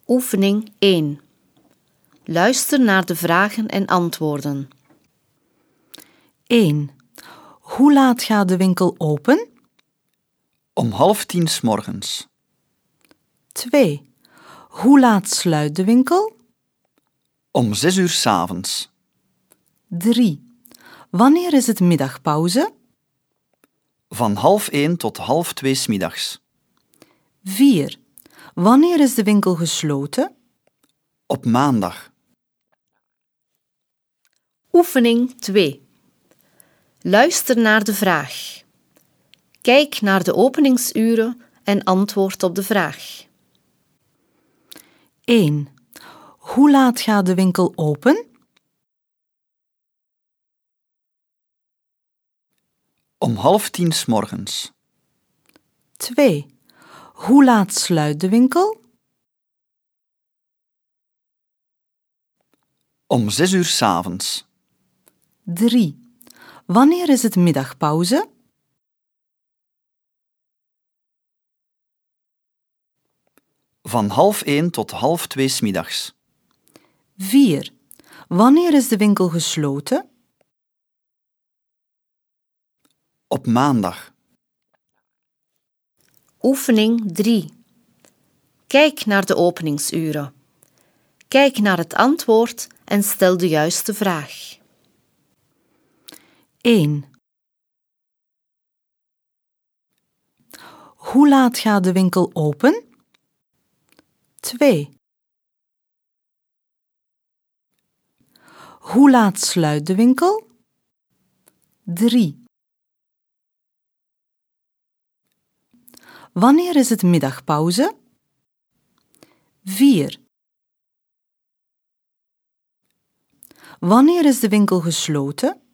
Oefening 1. Luister naar de vragen en antwoorden. 1. Hoe laat gaat de winkel open? Om 9:30 's morgens. 2. Hoe laat sluit de winkel? Om 6 uur 's avonds. 3. Wanneer is het middagpauze? Van 12:30 tot 12:30 's middags. 4. Wanneer is de winkel gesloten? Op maandag. Oefening 2. Luister naar de vraag. Kijk naar de openingsuren en antwoord op de vraag. 1. Hoe laat gaat de winkel open? Om 9:30 's morgens. 2. Hoe laat sluit de winkel? Om 6 uur 's avonds. 3. Wanneer is het middagpauze? Van 12:30 tot 12:30 's middags. 4. Wanneer is de winkel gesloten? Op maandag. Oefening 3. Kijk naar de openingsuren. Kijk naar het antwoord en stel de juiste vraag. 1. Hoe laat gaat de winkel open? 2. Hoe laat sluit de winkel? 3. Wanneer is het middagpauze? 4. Wanneer is de winkel gesloten?